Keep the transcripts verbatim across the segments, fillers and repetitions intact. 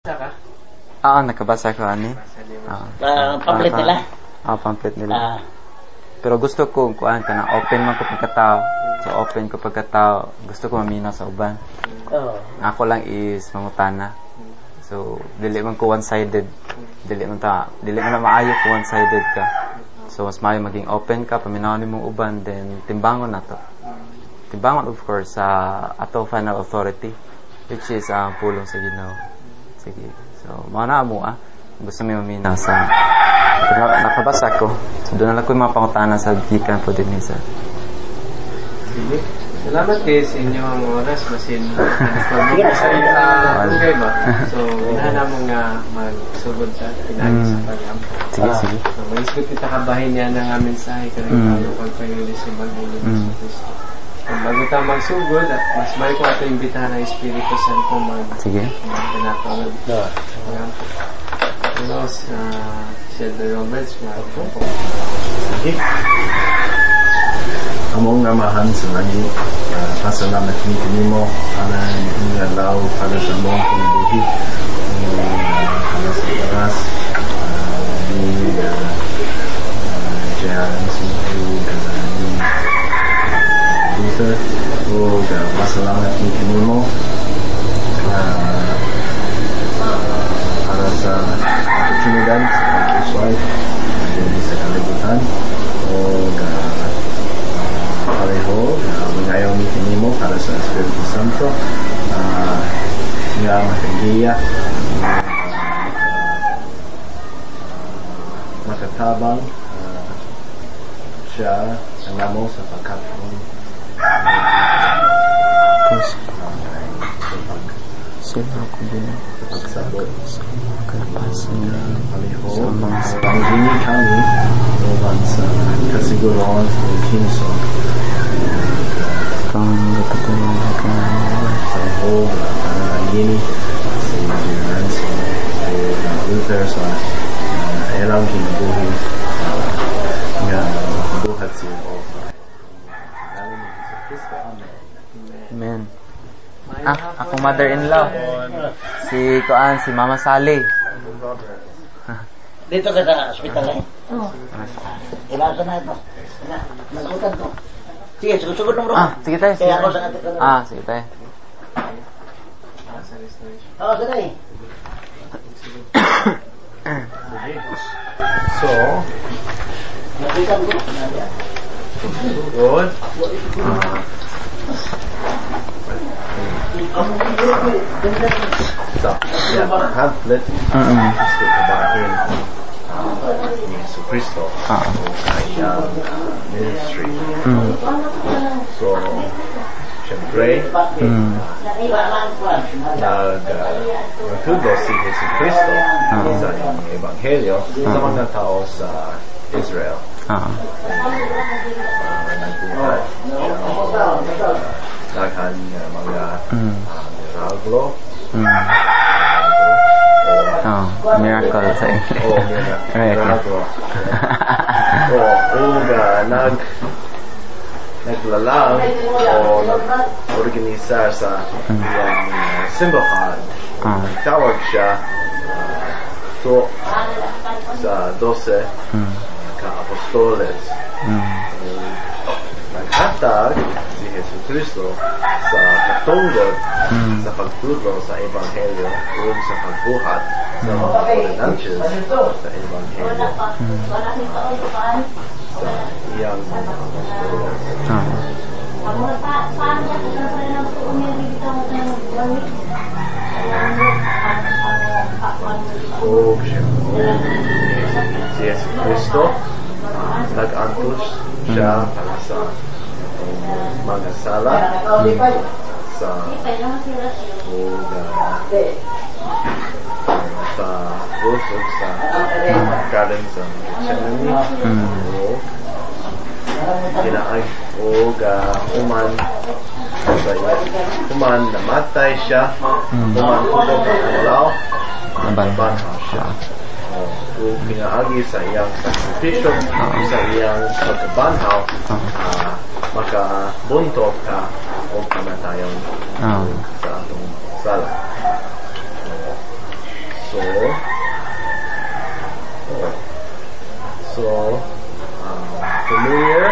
Saka? Oo, nakabasa ko ani. Ah, uh, pamphlet nila. Ah, pamphlet nila. Ah. Pero gusto ko kuan ka na open man ko pagkatao. So open ko pagkatao. Gusto ko mamina sa uban. Oo. Oh. Ako lang is mangutana. So dili man ko one-sided. Dili man ta, dili man na maayo ko one-sided ka. So mas maayo maging open ka paminawon nimong uban, then timbangon nato. Timbangon of course sa uh, ato final authority, which is ang uh, pulong sa Ginoo. Sige. So, mga na mo ah. Gusto mo mamina sa nakabasa ko. So, doon na lang ko yung mga pangutanan sa gikan po din nisa. Sige. Salamat kayo sa inyong oras. Masin sa okay ba? So, hinahana mo nga magsugod sa pinagis sa pag-ampo. Sige, sige. So, maisgot kita kabahin niya ng aming mensahe karang mm. pagpayulis sa Evangelio mm. sa Cristo. Kung bago tayo magsugod, mas may ko ato imbitahan ng Espiritu Santo mag sige pinapagod Pinos uh, Sheldon Roberts po. Sige among namahan sa langit, uh, pasalamat ni kanimo para ingalaw para sa mong kinabuhi para sa oras ni Jan Sumpu Luther o pasalamat ni kanimo para sa oportunidad sa pag-usay sa kalibutan o pareho ngayon ni kanimo para sa Espiritu Santo nga makagiya makatabang siya ang namo sa pagkatong sila ko din pagsabot sa kalapasan sa mga panggini kami uban sa kasiguron sa kinso kang napatuloy ka pareho panggini sa Julian sa Luther sa erang kinabuhi nga buhat siya o Amen. Ah, akong mother-in-law. Si Kuan, si Mama Sally. Dito ka sa hospital eh? Oo. Ilasa na ito. Nagkutan ko. Sige, sugod ng bro. Ah, sige tayo. Kaya ako sa natin. Ah, sige tayo. Oo, sige. So, nagkutan ko. good. So, yeah, pamphlet gusto kabahin ni Yesu Cristo o kanyang ministry. So, siyempre nag-tudo si Yesu Cristo sa Ebanghelyo sa mga tao sa Israel. Nagbuhat daghan nga mga milagro oh, miracle sa English. Oh, milagro. O nag naglalang o nag-organisar sa iyang simbahan. Nagtawag siya to sa dose ka-apostoles. Naghatag si Yesu Cristo sa katungod mm. sa pagtudlo sa Ebanghelyo o sa pagbuhat sa mga ordinances sa Ebanghelyo mm. sa iyang mga apostoles. O si Yesu Cristo nag-antos siya para sa mga sala sa o sa usog sa garden sa Gethsemane o ginaay o human sa human namatay siya human kung alaw nabanhaw siya o pinaagi sa iyang sakripisyo sa iyang pagkabanhaw makabuntog ka o kamatayon sa atong sala. oh, so, um, familiar,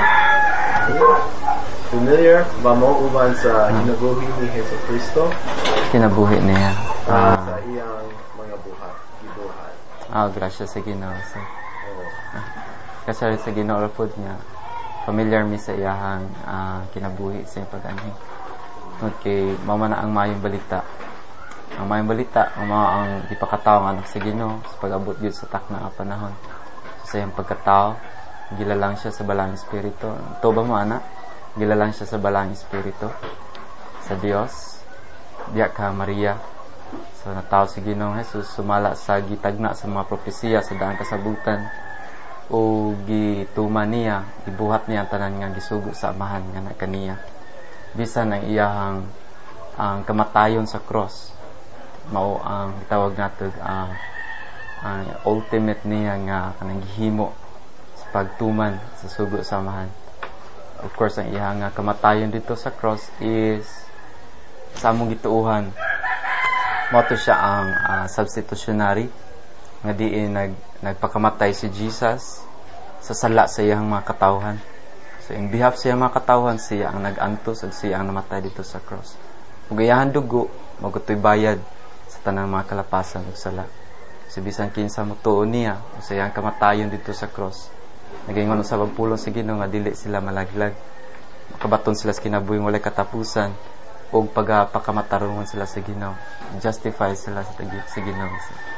familiar ba mo uban sa kinabuhi ni Hesus Kristo? Kinabuhi niya. Uh, Ah, sa iyang mga buhat, gibuhat. ah, grasya sa Ginoo. So, Oh, kasi sa Ginoo pod niya, familiar mi sa iyahang ah, kinabuhi sa iyang pag-anhi. Okay, mama na ang mayong balita. Ang mayong balita, ang mga ang ipakatao ng anak sa Ginoo sa pag-abot gyud sa takna nga panahon. So, sa iyang pagkatao, gilalang siya sa balang espiritu. To ba mo ana? Gilalang siya sa balang espiritu sa Dios. Diya ka Maria. So nataw si Ginoong Jesus sumala sa gitagna sa mga propesiya sa daang kasabutan o gituman niya, gibuhat niya ang tanan nga gisugo sa amahan nga na kaniya. Bisan ang iyahang ang kamatayon sa cross mao ang gitawag nato ang ang ultimate niya nga kanang gihimo sa pagtuman sa sugo sa amahan. Of course, ang iyang nga kamatayon dito sa cross is sa among gituuhan mao to siya ang uh, substitutionary nga diin nag nagpakamatay si Jesus sa sala sa iyang mga katawhan. So in behalf sa iyang mga katawhan, siya ang nag-antos ug siya ang namatay dito sa cross. Ug iyang dugo magutoy bayad sa tanang mga kalapasan ug sala. So bisan kinsa motuon niya sa iyang kamatayon dito sa cross, nagaingon sa pagpulong sa Ginoo nga dili sila malaglag. Makabaton sila sa kinabuhing walay katapusan ug pagapakamatarungon sila sa Ginoo. Justify sila sa tagit sa Ginoo.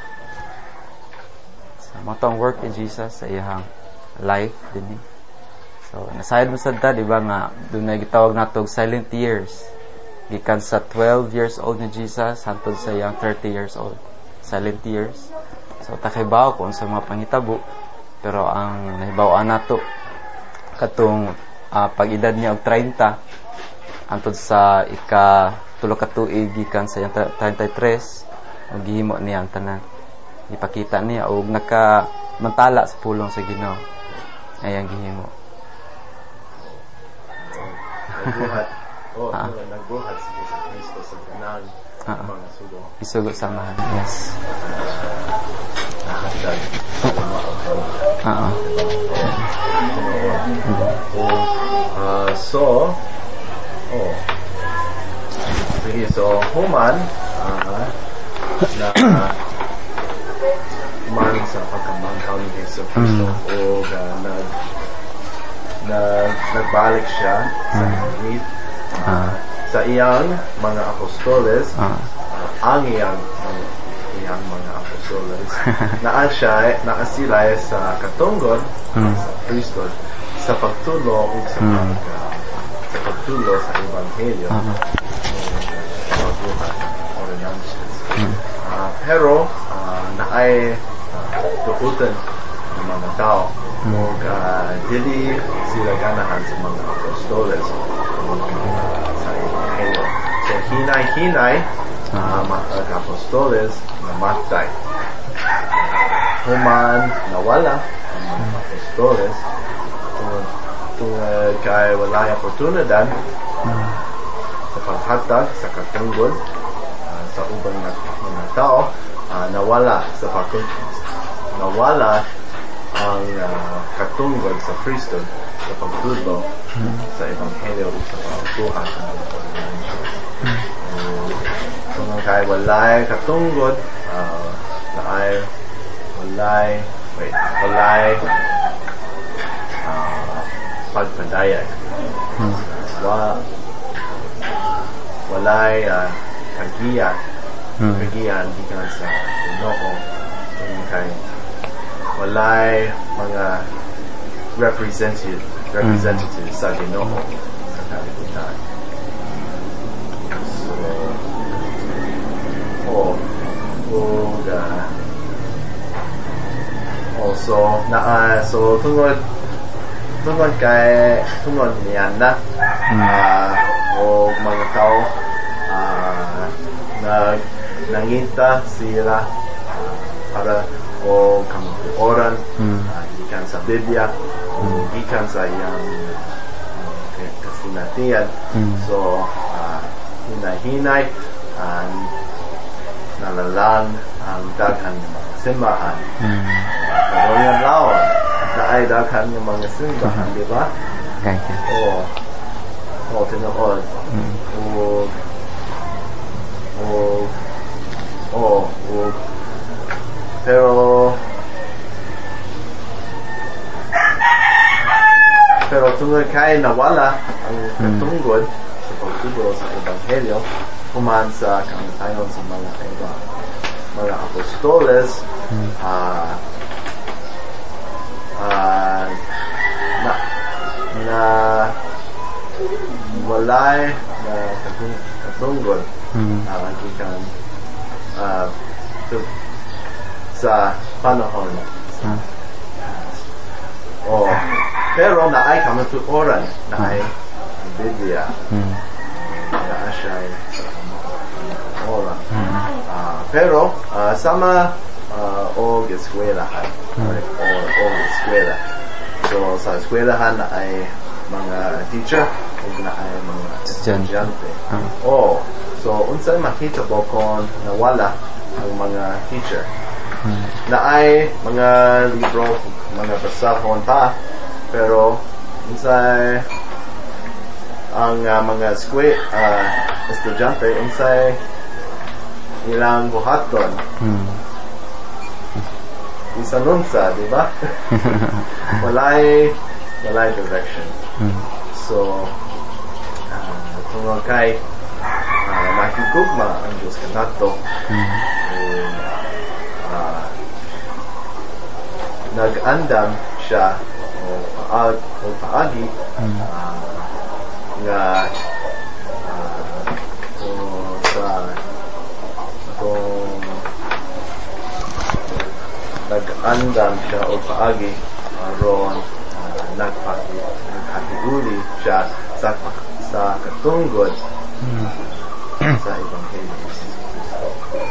So mo tong work in Jesus sa iyang life dinhi. So nasayad mo sad ta, di ba nga dunay gitawag nato og silent years. Gikan sa twelve years old ni Jesus hangtod sa iyang thirty years old. Silent years. So takibaw kung sa mga panghitabo, pero ang nahibaw-an nato katong uh, pag-edad niya og thirty antod sa ika tulo ka tuig gikan sa iyang thirty-three ug gihimo niya ang tanan. Ipakita niya og naka mantala sa pulong sa Ginoo. Ayang gihimo. nagbuhat. Oh, ah. nagbuhat si Jesus Kristo sa tanang ah. mga sugo. Isugo samahan. Yes. Nakahagdag. Ah. Uh, so, oh. Sige, so, human, uh, na, uh, human sa pagkamangkaw ni Jesus Kristo, mm. o uh, nag, nag, nagbalik siya sa hangit, uh, uh, sa iyang mga apostoles, uh, uh, ang iyang, uh, iyang mga apostoles, naan siya, naan sila sa katungod, mm. sa Kristo, sa pagtulo o sa pag, mm. uh, sa pagtulo sa Ebanghelyo, uh-huh. sa pagbuhat o renunciations. Mm. Uh, pero, uh, naay uh, tuutan ng mga tao mm. o uh, dili sila ganahan sa mga apostoles o uh, sa Ebanghelyo. So, hinay-hinay, uh, mga apostoles namatay. Human nawala ang mga apostoles kung uh, kay wala yung oportunidad mm. sa paghatag sa katunggod uh, sa ubang na, mga tao, uh, nawala sa pagtunggod nawala ang uh, katunggod sa Kristo sa pagtudlo mm. sa Ebanghelyo o sa pagbuhat sa mga pagbuhat. Kung kay wala yung katunggod, uh, na ay wala wait, wala uh, pagpadayag. Hmm. Wa, walay uh, kagiya, hmm. kagiyan gikan sa Ginoo. Kay walay mga representative, representative hmm. sa Ginoo sa kalibutan. So, oh, oh, uh, also, na, uh, so, tungod tungod kay tungod niyan na uh, o mga tao uh, na nanginta sila uh, para o kamuoran mm. uh, gikan sa Biblia o mm. gikan sa iyang uh, kasinatian mm. so uh, hinay-hinay uh, nalalang ang daghan ng mga simbahan. Mm. Pero yung lawan, na ay daghan ng mga simbahan, mm-hmm. di ba? Okay. Oo. Oo, tinood. Mm. O, o, o, o, pero, pero tungkol kay nawala ang katungkod sa pagtuturo sa Ebanghelyo, kuman sa kamatayon sa mga ibang mga apostoles, ah, uh, uh, na na walay na katungkod uh, gikan uh, sa panahon huh? oh, pero na ay kamatuoran na ay Biblia hmm. na siya sa oran hmm. uh, pero uh, sama uh, og eskwelahan hmm. or, or og eskwela so sa eskwelahan na ay mga teacher ug na ay mga estudyante hmm. oh so unsay makita po kung nawala ang mga teacher hmm. na ay mga libro mga basahon pa pero unsay ang uh, mga skwe uh, estudyante unsay ilang buhaton hmm. isa nunsa di ba walay walay direction hmm. so uh, tungod kay uh, nakikugma ang Diyos kanato hmm. uh, nag-andam siya o paag o paagi hmm. uh, nga uh, o sa kung nag-andam siya o paagi aron uh, nagpaki nagkatiuli siya sa sa katunggod hmm. sa Ebanghelyo ni Jesus Cristo.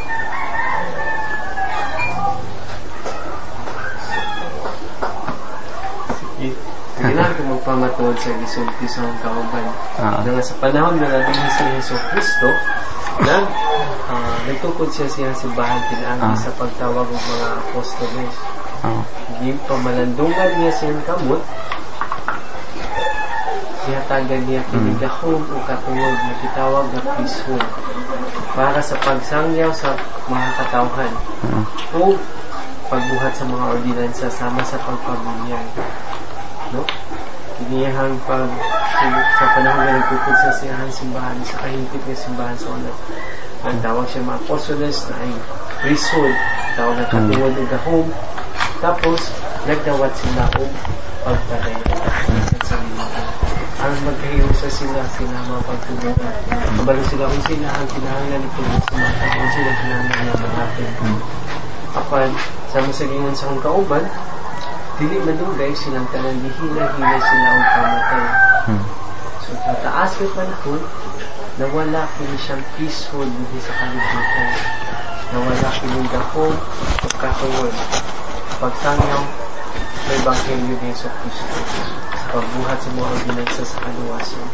Kailangan ko magpamatuod sa gisulti sa mga kauban. Uh-huh. Na sa panahon na natin si Jesus Cristo, nag, uh, nagtukod siya siya simbahan kailangan uh-huh. sa pagtawag ng mga apostoles. Uh-huh. Hindi pamalandungan niya siyang kamot, siya tagan niya kinigahon o katungod na kitawag na priesthood para sa pagsangyaw sa mga katawhan uh-huh. o pagbuhat sa mga ordinansa sama sa pagpabunyag. No? Kiniyahang pag sa panahon na nagtukod sa siyahang simbahan sa kahintip ng simbahan sa una nagtawag siya mga apostoles na ay priesthood tawag na katungod ng gahom tapos nagdawat sila o pagpatay sa limutan ang magkahiyon sa sila sila mga pagtulungan kabalo sila kung sila ang kinahanglan ito sa mga kung sila kinahanglan na natin apan sa masagingan sa kong kauban dili madugay silang tanan dihila-hila sila ang pamatay. Hmm. So, tataas yung panahon, nawala kini siyang peaceful dito sa kalibutan. Nawala kini gahong pagkatungod. Pagsangyaw sa Ebanghelyo ni Jesus Cristo. Sa pagbuhat sa mga ordinansa sa kaluwasan.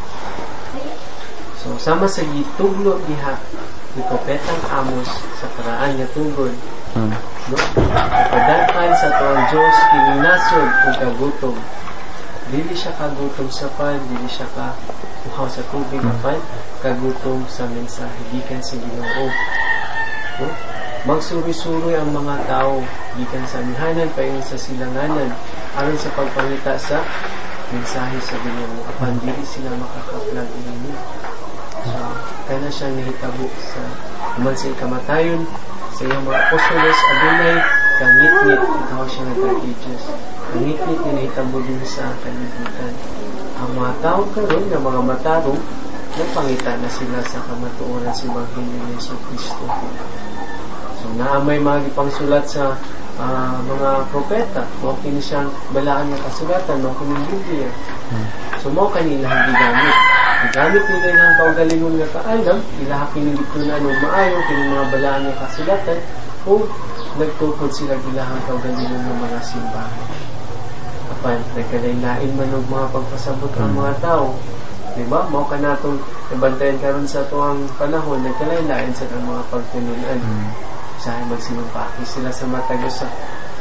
So, sama sa gituglo diha ni Propetang Amos sa paraan niya tungod. Hmm. No? Padalkan sa tuwang Diyos kininasod o kagutom dili siya kagutom sa pan dili siya ka uhaw sa tubig na pan kagutom sa mensahe gikan sa Ginoo no? Magsuri-suri ang mga tao gikan sa mihanan payon sa silanganan aron sa pagpangita sa mensahe sa Ginoo apan dili sila makakaplag ini so kana siya nahitabo sa human sa kamatayon sa iyang mga apostoles adunay kangit-ngit ikaw siya nagka-ages kangit-ngit na nahitabo din sa kalibutan ang mga tao karon ng mga matarong nagpangita na sila sa kamatuoran sa Ebanghelyo ni Jesus Cristo so naamay mga ipangsulat sa uh, mga propeta mo kini siyang balaan nga kasulatan mo kini Biblia so mo kanila ang gigamit gigamit nila ng kaugalingon nga kaalam ilaha kinilitunan ng maayo kini mga balaan nga kasulatan o nagtukod sila ilahang kaugalingon ng mga simbahan apan nagkalain-lain man og mga pagpasabot ang mga tao diba mao kanatong nabantayan karon sa tuwang panahon nagkalain-lain sa mga pagtununan sa usahay magsinumpaki sila sa matag usa.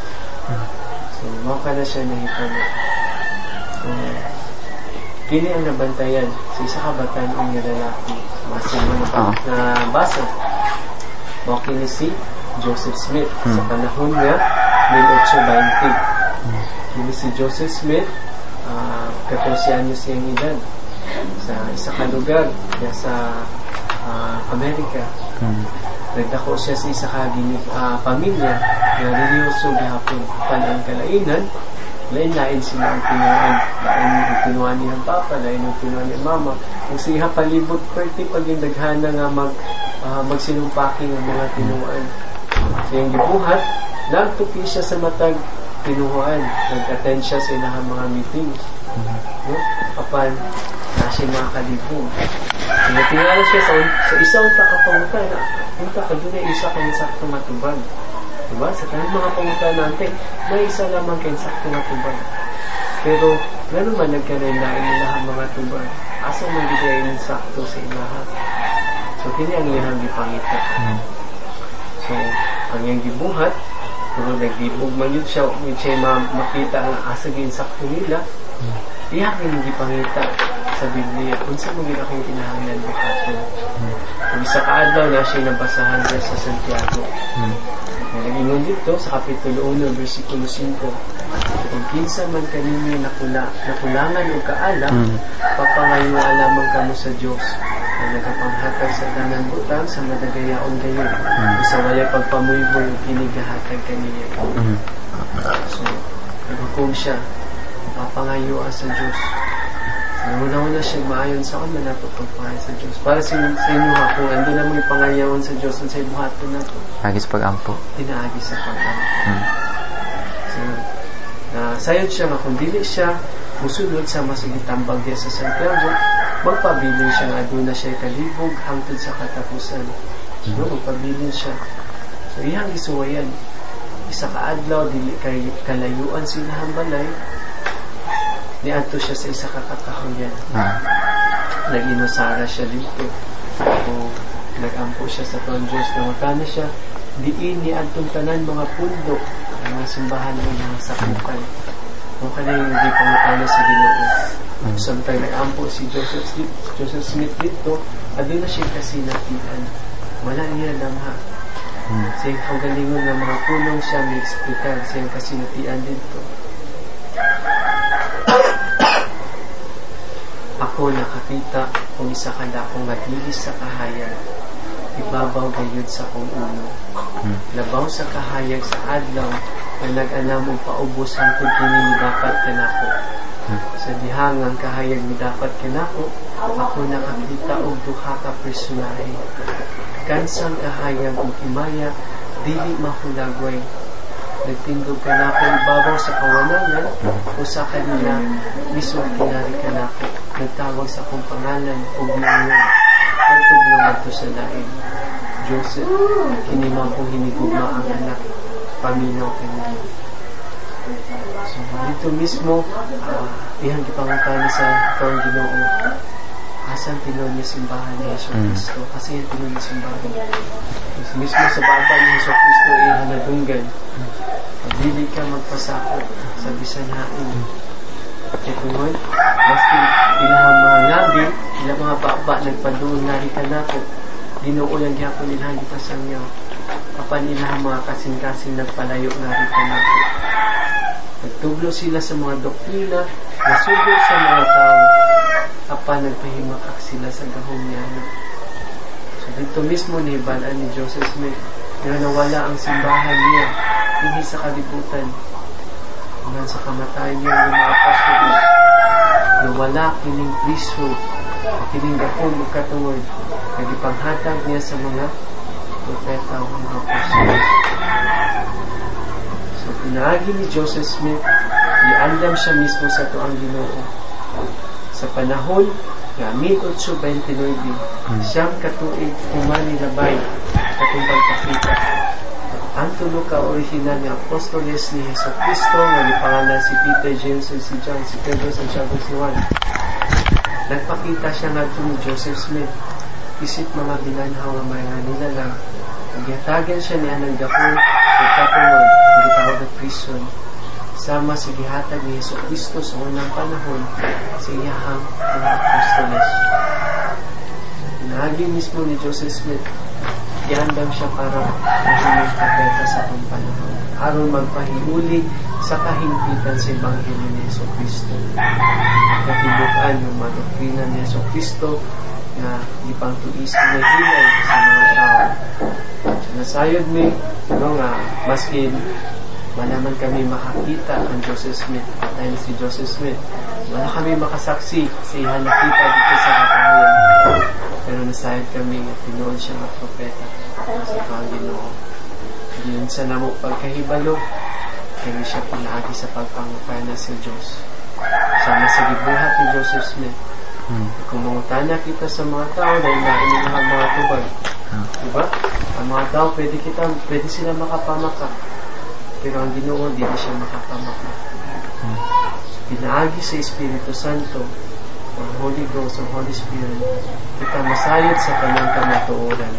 So mao kana siya nahitabo. So kini ang nabantayan sa isa ka batan-on nga lalaki masin mo na, na basa mao kini si Joseph Smith hmm. sa panahon nga eighteen twenty. Hmm. Kini si Joseph Smith uh, fourteen anyos siyang edad sa isa ka lugar ya sa uh, Amerika. Hmm. Nagdako siya sa isa ka uh, pamilya na reliyoso gihapon panang kalainan. Lain-lain sila ang tinuan. Lain ang tinuan niyang papa, lain ang tinuan niyang mama. Kung siya palibot perti pag yung daghana nga mag, uh, magsinumpaki ng mga tinuan. So yung gibuhat, nagtupi siya sa matag tinuan. Nag-attend siya sa inahang mga meetings. No? Kapan, na siya makakalibong. Tinatingala siya sa, sa isang takapangutan na punta ka doon ay isa kang sakto matubag. Diba? Sa tanong mga pangutan natin, may isa lamang kayo sakto na tubag. Pero, gano'n man nagkanain-lain nila ang mga tubag. Asa man bigay ng sakto sa ilaha. So, kini ang lihang gipangita. Hmm. So, ang iyang gibuhat, pero nagbibog man yun siya, yun siya makita ang asa gawin sakto nila, hmm. iyak yung gipangita sa Biblia. Kung saan mong akong kinahanglan bukatun. Hmm. Kung isa kaadlaw na siya nabasahan niya sa Santiago. Hmm. Nag-ingon dito sa Kapitulo one, versikulo five. Kung kinsa man kanimi nakula, nakulangan o kaala, mm. papangayo alamang kamo sa Diyos na nagapanghatag sa tanan butang sa madagayaon gayon. Mm. Sa walay pagpamuyboy o kinigahatag kaniya. Mm. So, naghukom siya, papangayo sa Diyos. Nauna-una siya maayon sa kanya na ito pagpangayon sa Diyos. Para sa, sa inyo ha, kung ando na may pangayawan sa Diyos, ang sa ibuhat ko na ito. Agis pag-ampo. Tinaagis sa pag-ampo. Hmm. So, uh, sayod siya nga, kung dili siya musulod sa masigitambag niya sa Santiago, magpabilin siya nga doon na siya kalibog hangtod sa katapusan. Hmm. No, magpabilin siya. So, iyang isuwayan. Isa kaadlaw, dili kay kalayuan sila hambalay, niadto siya sa isa kakakahuyan. Ah. Nag-inusara siya dito. O nag-ampo siya sa tuwang Diyos. Namatana siya, diin niadtong tanan mga pundo ang mga simbahan ng mga sakukan. Kung ka na yung hindi pamatana sa Ginoo. Mm. Samtang nag-ampo si Joseph Smith, Joseph Smith dito, adun na siya kasi natian. Wala niya lamha. Mm. Sa ang galingon ng mga punong siya may eksplikar siya kasi natian dito. Ako nakakita kung isa ka na akong matilis sa kahayag, ibabaw gayud sa kong ulo. Hmm. Labaw sa kahayag sa adlaw na nag-anam o paubos hangtod kini ni dapat kanako. Hmm. Sa dihangang kahayag ni dapat kanako, ako nakakita og duha ka personahe. Kansang kahayag o himaya, dili mahulagway. Nagtindog kanako ibabaw sa kawanangan o sa kanila mismo kinari kanako. Nagtawag sa akong pangalan o ginunod. Nagtublong ato sa lain. Joseph, kinimang kong hinigugma ang anak. Paminaw kanila. So, dito mismo, uh, ihang ipangutani sa Tawang Ginoo. Asan tinuod niya simbahan ni Yesu Cristo? Kasi yung tinuod niya simbahan. So, mismo sa baba ni Yesu Cristo, ihang nadunggan. Pagdili ka magpasakot sa bisan hain. Itunon, basta ilang mga ngabi, ilang mga baba, nagpadoon na rin ka na ko. Ginuulang gyapon nila kita sa inyo. Kapan ilang mga kasing-kasing nagpalayo na rin ka na ko. Nagtublo sila sa mga doktrina, nasugo sa mga tao. Kapan nagpahimakak sila sa gahong niya. So dito mismo ni Balaan ni Joseph Smith, na nawala ang simbahan niya, hindi sa kalibutan. Hanggang sa kamatayan niya ng mga apostol, nawala kining priesthood, kining gahong magkatungod, nagipanghatag niya sa mga propeta o mga apostol. So, pinaagi ni Joseph Smith, iandam siya mismo sa tuang Ginoo. Sa panahon na eighteen twenty-nine, siyang katuig humani labay katong pagpakita. Ang tulo ka original ni Apostoles ni Hesus Kristo nga gipangalan si Peter, James, si John, si Pedro, Santiago, si Juan. Nagpakita siya nga ni Joseph Smith. Isip mga binanhaw nga mga nila lang ang gihatagan siya ni anang gahon ug katungod gitawag na prison sama sa gihatag ni Jesucristo sa unang panahon sa iyahang mga apostoles. Naging mismo ni Joseph Smith, iandam siya para mahimong propeta sa akong panahon aron magpahiuli sa kahimpitan sa Ebanghelyo ni Jesucristo. Natibukan yung mga doktrina ni Jesucristo na ipangtuis na hilay sa mga tao. So, nasayod mi, ano nga, maskin wala man kami makakita ang Joseph Smith at ayun si Joseph Smith, wala kami makasaksi sa ihang nakita dito sa kakahayan, pero nasayod kami at tinuon siya ng propeta sa Panginoon. Diyon sa namo pagkahibalo kami siya pinaagi sa pagpangupana sa Diyos sama sa gibuhat ni Joseph Smith. Hmm. Kung mangutana kita sa mga tao dahil na inilahang mga tubag, hmm. diba? Ang mga tao pwede kita pwede sila makapamaka, pero ang Ginoo di siya makapamaka. Hmm. Pinaagi sa Espiritu Santo ang Holy Ghost, ang Holy Spirit, kita masayod sa kanyang kamatuoran.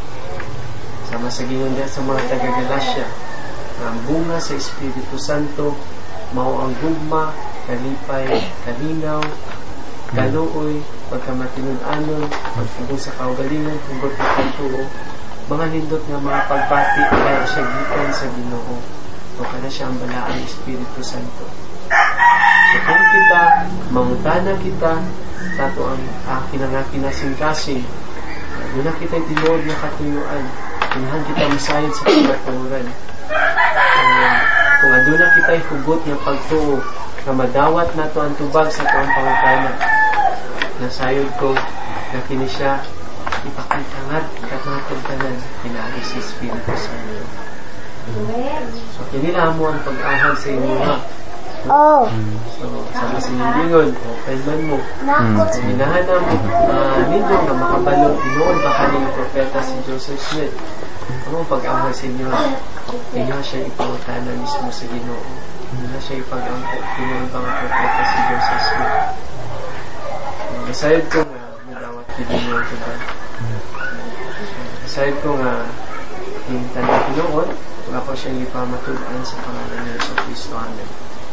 Sama sa gingon sa mga taga-Galacia, ang bunga sa Espiritu Santo mao ang gugma, kalipay, kalinaw, kaluoy, pagkamatinud-anon, pagtugong sa kaugalingon, hugot ng pagtuo, mga nindot nga mga pagbati kaya siya gikan sa Ginoo o kana siya ang balaan ng Espiritu Santo. So kung kita mangutana kita tato ang akin ang akin nasing-kasing, muna kita tinuod na katuyuan, inahan kita masayad sa pagkaturan. Um, kung aduna kita hugot ng pagtuo na madawat na to ang tubag sa tuang pangutana, nasayod ko na kini siya ipakitangad katmatagtanan pinaagi sa Espiritu Santo. So kinila mo ang pag-ahal sa inyo ha. Oh. So sama sa nilingon open man mo. So hinahanap uh, ninyo na makabalo noon baka ng propeta si Joseph Smith. Ano pag-ahal sa inyo ha? Kaya siya ipangutana mismo sa Ginoo. Hindi siya ipag-angkot tinuon pang propeta si Joseph Smith. Aside ko nga madawat pinili ko ba? Aside ko nga yung tanda tinuon, wala ko siyang ipamatulaan sa pangalan ni Jesucristo. Amen.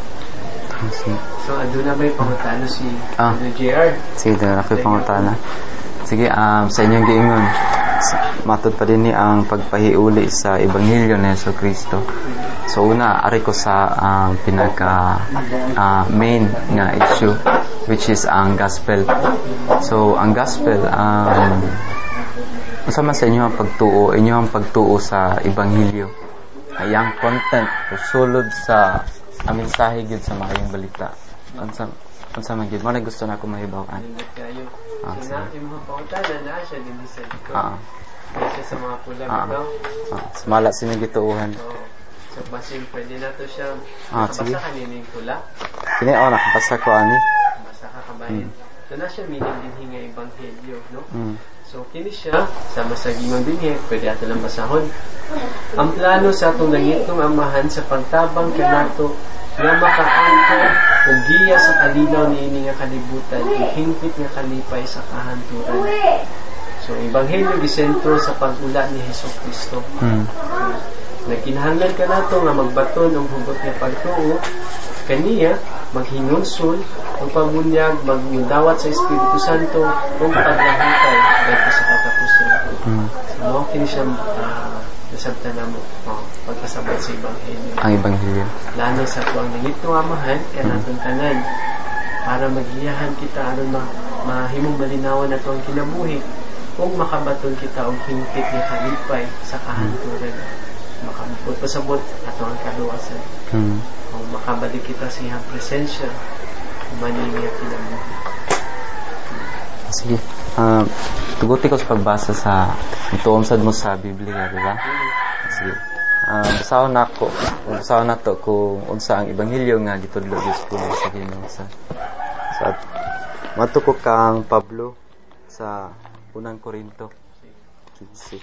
So, ando na may pangutano si ah. J R. Sige, doon ako pangutana. Sige, um, sa inyong giingon, matod pa din ni ang pagpahiuli sa Ebanghelyo ni Jesucristo. So, una, ari ko sa um, pinaka uh, main nga issue, which is ang gospel. So, ang gospel, um, usama sa inyo ang pagtuo, inyo ang pagtuo sa Ebanghelyo. Ay ang content o sulod sa ang mensahe gyud sa maayong balita. Unsa unsa man gyud mo na gusto na ako mahibaw-an. Ah, so na imong pangutana na siya din sa likod. Ah. Siya sa mga pula ah. bitaw. Ah, sumala sini gituuhan. Oh. So basin pwede na to siya. Ah, sige. Basta kanining pula. Kini oh nakapasa ko ani. Basta ka kabahin. Hmm. So na siya meaning din hinga ebanghelyo, no? Hmm. So kini siya sama sa gingon dinhi pwede ato lang basahon. Ang plano sa atong langitong amahan sa pagtabang kanato nga makaangko ug giya sa kalinaw niini nga kalibutan ug hingpit nga kalipay sa kahanturan. So ebanghelyo gisentro sa pag-ula ni Jesucristo. Hmm. Nagkinahanglan kanato nga magbaton og hugot nga pagtuo kaniya maghingonsol ug pabunyag magdawat sa Espiritu Santo ug paglahutay dito sa katapusan. Hmm. So mo kini siya uh, nasabtan namo oh, pagkasabot sa ebanghelyo. Ang ebanghelyo. Lalo sa tuang nangitong amahan kaya natong tanan para magiyahan kita aron ma mahimong malinawan nato ang kinabuhi ug makabaton kita og hingpit nga kalipay sa kahanturan. Makabot pasabot ato ang kaluwasan. Hmm. O makabalik kita sa iyang presensya manini ang kinabuhi. Sige. Um, tuguti ko sa pagbasa sa ituom sad mo sa Biblia, di ba? Sige. Um, basahon na ko, basahon na to kung unsa ang ebanghelyo nga gitudlo gusto sa Ginoo sa sa mato ko kang Pablo sa unang Korinto fifteen.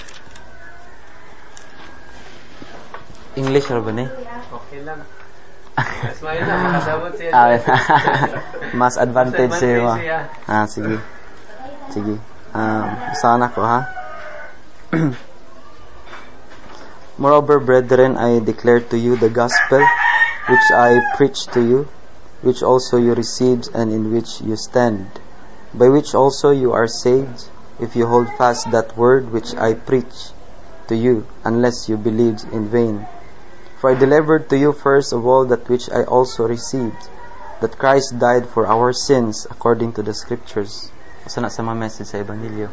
English ra ba ni? Okay lang. Smile na, makasabot siya. Mas advantage siya. Ah, sige. Sige. Um, sana ko, ha? Moreover, brethren, I declare to you the gospel which I preached to you, which also you received and in which you stand, by which also you are saved, if you hold fast that word which I preached to you, unless you believed in vain. For I delivered to you first of all that which I also received, that Christ died for our sins according to the Scriptures. Asa na sa mga message sa Ebanghelyo.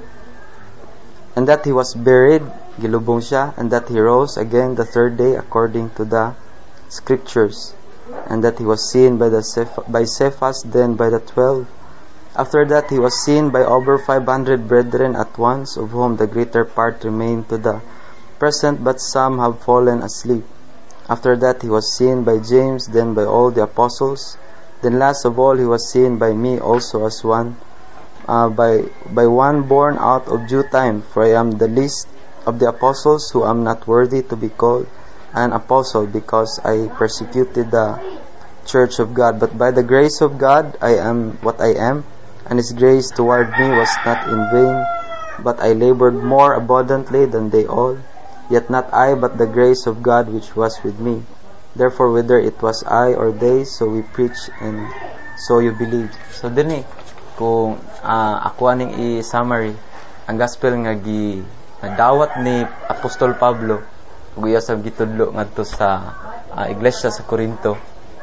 And that He was buried, gilubong siya, and that He rose again the third day according to the Scriptures, and that He was seen by the Ceph- by Cephas, then by the twelve. After that He was seen by over five hundred brethren at once, of whom the greater part remain to the present, but some have fallen asleep. After that He was seen by James, then by all the apostles. Then last of all He was seen by me also, as one uh, by by one born out of due time. For I am the least of the apostles, who am not worthy to be called an apostle, because I persecuted the church of God. But by the grace of God I am what I am, and His grace toward me was not in vain, but I labored more abundantly than they all. Yet not I, but the grace of God which was with me. Therefore, whether it was I or they, so we preach, and so you believed. So din eh, kung uh, ako aning i-summary, ang gospel nga gi nadawat ni Apostol Pablo, ug iya sa gitudlo ngadto sa uh, iglesia sa Corinto.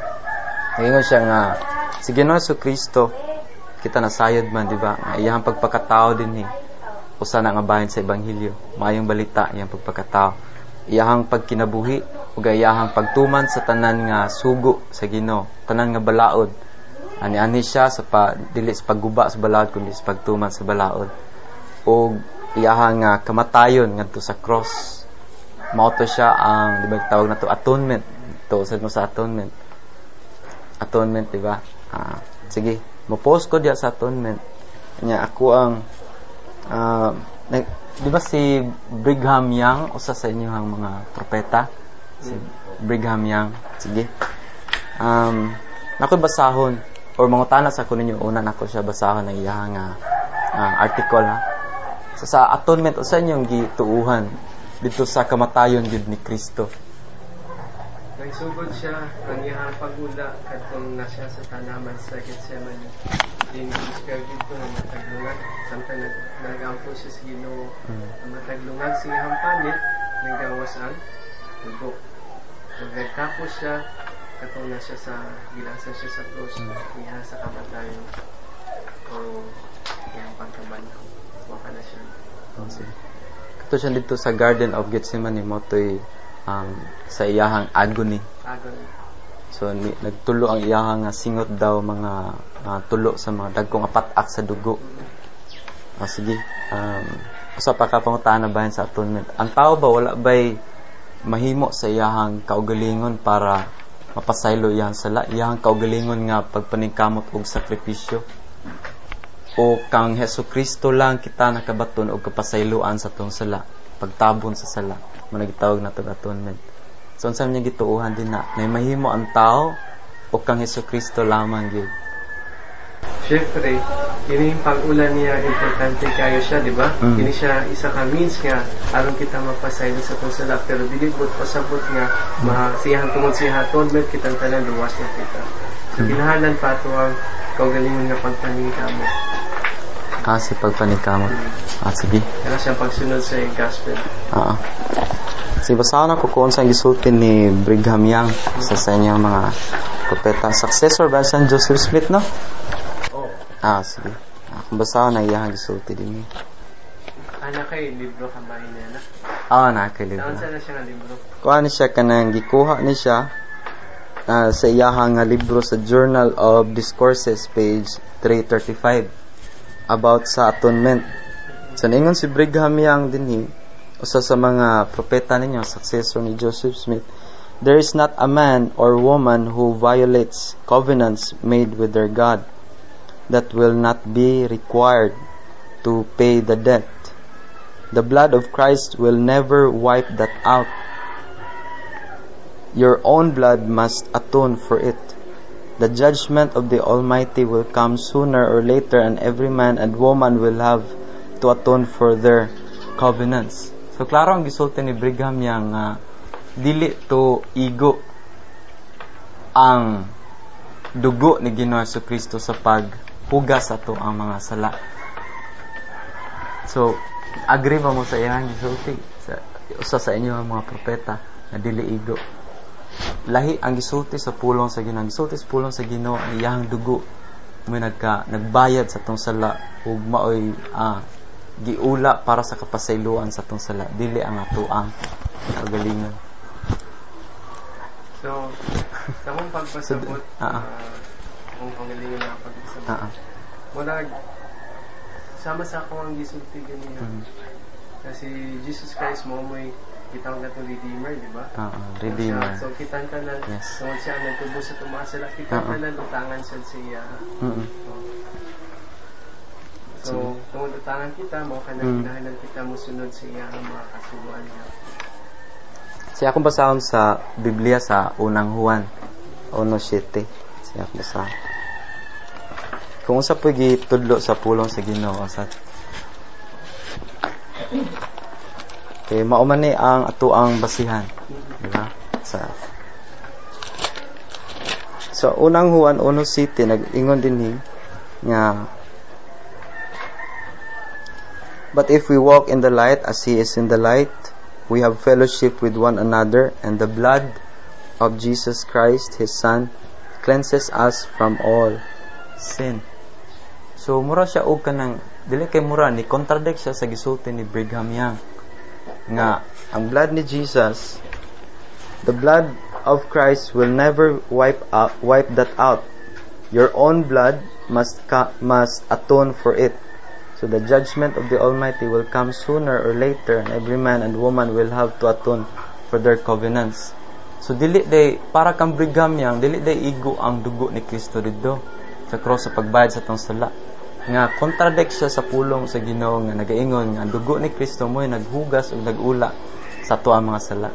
Ingon siya nga si Ginoong Jesucristo kita nasayod man, di ba? Nga iyang pagpakatao din eh. Usa na nga bahin sa Ebanghelyo, maayong balita iyang pagpakatao. Iyahang pagkinabuhi ug iyahang pagtuman sa tanan nga sugo sa Ginoo, tanan nga balaod. Ani-ani siya sa pa, dili sa pagguba sa balaod kundi sa pagtuman sa balaod. Ug iyahang uh, kamatayon ngadto sa cross. Mao to siya ang di ba tawag nato atonement. To usad mo sa atonement. Atonement, di ba? Ah, sige, mo-post ko diya sa atonement. Nya ako ang uh, nag, di ba si Brigham Young, usa sa inyong mga propeta? Si Brigham Young. Sige. Um, nako'y basahon or mangutana sa kuno ninyo una nako siya basahon ng iyang uh, uh, article ha. So, sa atonement usa inyong gituuhan dito sa kamatayon gid ni Kristo. Nagsugod siya ang iyang pagula katong nasya sa tanaman sa Gethsemane. Din describe dito na mataglungag samtang nag-ampo siya sa Ginoo. Hmm. Ang mataglungag sa iyang panit nagawas ang dugo. Nagtapos siya katong nasya sa gilasan siya sa cross, hmm. niya sa kamatayon o iyang pagkabanhaw. Waka na siya. Okay. Kato siya dito sa Garden of Gethsemane mo to'y um, sa iyahang agony. Agony. So ni, nagtulo ang iyahang singot daw mga uh, tulo sa mga dagkong apat-ak sa dugo. Ah, sige. Um, usa pa ka pangutahan na bahin sa atonement. Ang tao ba wala ba'y mahimo sa iyahang kaugalingon para mapasaylo iyang sala? Iyahang kaugalingon nga pagpaningkamot og sakripisyo? O kang Jesucristo lang kita nakabaton og kapasayloan sa tong sala, pagtabon sa sala, managitawag na tong atonement. So unsa man niya gituuhan din na nay mahimo ang tao o kang Jesucristo lamang gyud. Syempre, kini pag-ulan niya importante kayo siya, di ba? Mm. Kini siya isa ka means nga aron kita mapasaylo sa tong sala, pero dili gud pasabot nga mm. masiyang tungod siya atonement kitang tanan luwas na kita. So mm. kinahanglan pa to ang kaugalingon nga pagpaningkamot. Ah, si pagpaningkamot. Ah, sige. Kaya siyang pagsunod sa gospel. Oo. Si basahan ako kung saan gisulti ni Brigham Young sa sa inyong mga propeta. Successor ba Saint Joseph Smith, no? Oo. Oh. Ah, sige. Kung basahan na iyang gisulti din. Anak kay libro kamay niya na? Oo, na kay libro. Saan na siya nga libro? Kuha ni siya kanang gikuha ni siya uh, sa iyahang nga libro sa Journal of Discourses, page three thirty-five. About sa atonement. So, naingon si Brigham Young din, usa sa mga propeta ninyo, successor ni Joseph Smith, there is not a man or woman who violates covenants made with their God that will not be required to pay the debt. The blood of Christ will never wipe that out. your own blood must atone for it. The judgment of the Almighty will come sooner or later, and every man and woman will have to atone for their covenants. So, klaro ang gisulti ni Brigham yang uh, dili to igo ang dugo ni Ginoong Jesucristo sa paghugas ato ang mga sala. So, agree ba mo sa iyang gisulti? Sa, usa sa inyo ang mga propeta na dili igo. Lahi ang gisulti sa pulong sa Ginoo. Gisulti sa pulong sa Ginoo ang iyang dugo may nagka nagbayad sa tong sala ug maoy ah, giula para sa kapasayloan sa tong sala, dili ang ato ang kagalingon. So, sa mong pagpasabot, so, uh-uh. uh, kung pangalingon na pagpasabot, uh-uh. muna, sama sa ako ang gisulti ganyan. Mm-hmm. Kasi Jesus Christ mo mo'y kitang na ito Redeemer, di ba? Uh-uh. Redeemer. So, kitang ka na, yes. tungkol siya nagtubos sa tumasala, kitang uh-uh. ka na lutangan siya siya. Mm-hmm. So, so tungkol lutangan kita, mo ka na mm-hmm. hinahanan kita mo sunod sa iya ang mga kasuluan niya. Siya akong basahon sa Biblia sa unang Juan one seven. Siya akong basahon. Kung usa po gitudlo sa pulong sa Ginoo sa okay, mauman ni ang ato ang basihan, di ba? Sa So unang Juan one seven nag-ingon dinhi nga, but if we walk in the light as He is in the light, we have fellowship with one another, and the blood of Jesus Christ, His Son, cleanses us from all sin. So, mura siya og kanang, dili kay mura, ni contradict siya sa gisulti ni Brigham Young. Nga, ang blood ni Jesus, the blood of Christ will never wipe out, wipe that out. Your own blood must ca- must atone for it. So the judgment of the Almighty will come sooner or later, and every man and woman will have to atone for their covenants. So dili day para kang Brigham Young, dili day igo ang dugo ni Kristo didto sa cross sa pagbayad sa tong sala. Nga contradict siya sa pulong sa Ginoo nga nagaingon nga ang dugo ni Kristo mo'y naghugas ug nagula sa ato ang mga sala.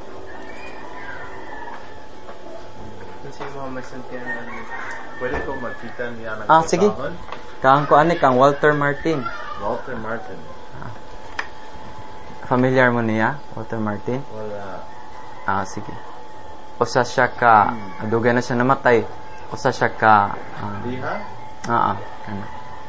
Kasi mo masuntian na pwede ko magkita niya ng Ah, sige. Kaang ko ani kang Walter Martin. Walter Martin. Ah. Familiar mo niya, Walter Martin? Wala. Ah, sige. Usa siya ka, hmm. adugay na siya namatay. Usa siya ka... Uh, Diha? Ah, ah. Ano.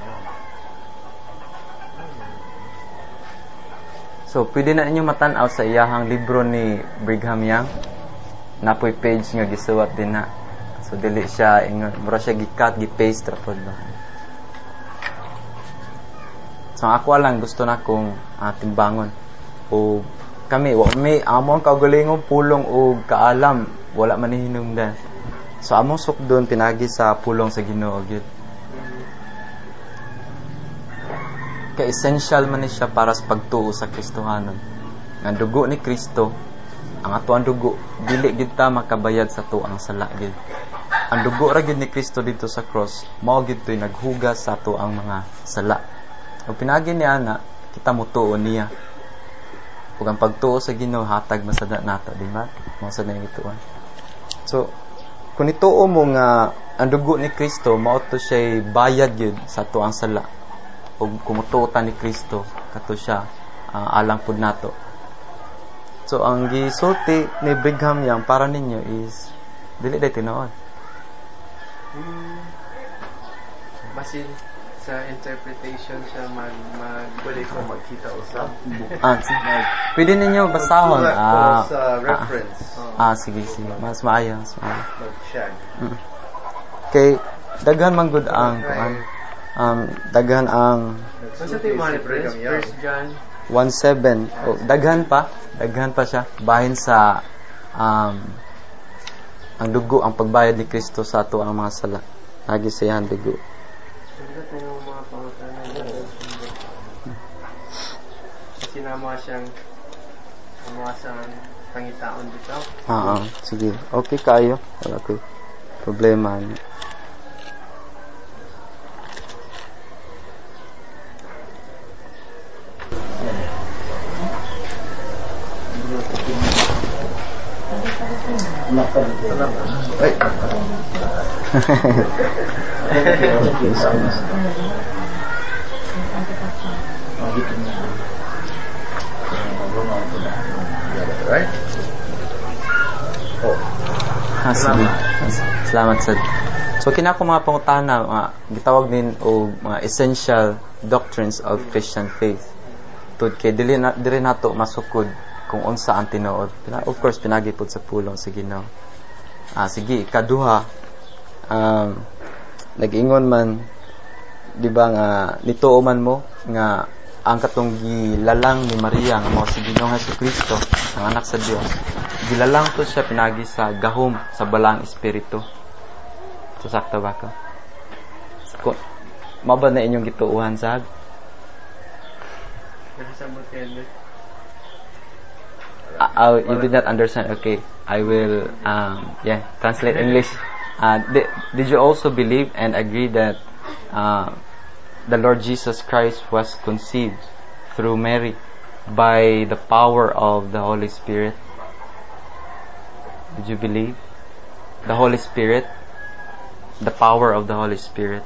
So, pwede na ninyo matan-aw sa iyahang libro ni Brigham Young. Napoy page nga gisuwat din na. So, dili siya, ingon, mura siya gikat, gipaste, rapod ba? So ako lang gusto na kong uh, timbangon o kami wa may among kaugalingong pulong o kaalam wala man hinungdan. So among sukdon pinagi sa pulong sa Ginoo gyud. Kay essential man ni siya para sa pagtuo sa Kristohanon. Ang dugo ni Kristo, ang ato ang dugo dili gid ta makabayad sa to ang sala gyud. Ang dugo ra gyud ni Kristo dito sa cross mao gyud toy naghugas sa to ang mga sala. O pinagi niya na, kita mo tuo niya. Kung ang pagtuo sa Ginoo hatag masada nato, di ba? Masada yung ituan. So, kung ituo mo nga, ang dugo ni Kristo, mauto siya bayad yun sa to ang sala. O kumutuotan ni Kristo, kato siya, uh, alang pud nato. So, ang gisulti ni Brigham Young para ninyo is, dili day tinood. Hmm. Basin sa interpretation siya mag mag pwede ko magkita usap. Ah, pwede ninyo basahon ah sa reference. Ah, ah sige sige, mas maayo, mas maayo. Mag-check. Mm. Okay, daghan man gud ang kuan. Um daghan ang sa ti mo reference First John one seven. Oh, daghan pa, daghan pa siya bahin sa um ang dugo ang pagbayad ni Kristo sa ato ang mga sala. Lagi sa iyang dugo. Sinama siyang mamasang pangitaon dito. Ah, ah, sige. Okay kayo. Wala ko problema. Thank you. Ay. Right? Oh. Ah, sige. Salamat sa. So kina ko mga pangutana, mga gitawag din o mga essential doctrines of Christian faith. Tud kay dili na diri nato masukod kung unsa ang tinuod. Of course pinagipod sa pulong sa Ginoo. Ah sige, ikaduha, um nag-ingon man di ba nga nituo man mo nga ang katong gilalang ni Maria nga mao si Ginoong Hesukristo, ang anak sa Dios. Gilalang to siya pinagi sa gahom sa balang espiritu. So sakto ba ko? So, maba na inyong gituuhan sa Uh, oh, you did not understand. Okay, I will um, yeah, translate English. Uh, did, did you also believe and agree that uh, the Lord Jesus Christ was conceived through Mary by the power of the Holy Spirit? Did you believe the Holy Spirit, the power of the Holy Spirit?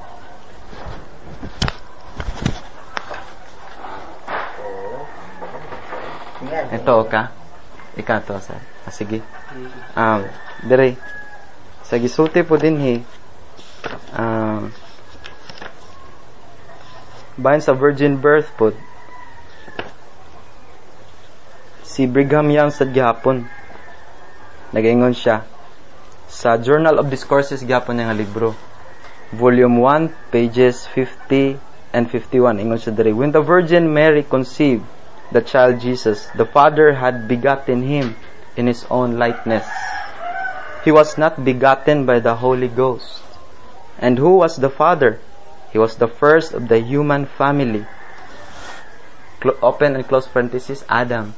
Ito ka. Ika to sir. Ah, sige. Um, dire. Sa gisulti po din hi. Um, bahin sa virgin birth po. Si Brigham Young sa gihapon. Nagaingon siya sa Journal of Discourses gihapon nga libro. Volume one, pages fifty and fifty-one. Ingon siya dire. When the Virgin Mary conceived the child Jesus, the Father had begotten him in his own likeness. He was not begotten by the Holy Ghost. And who was the Father? He was the first of the human family. Cl- open and close parenthesis, Adam.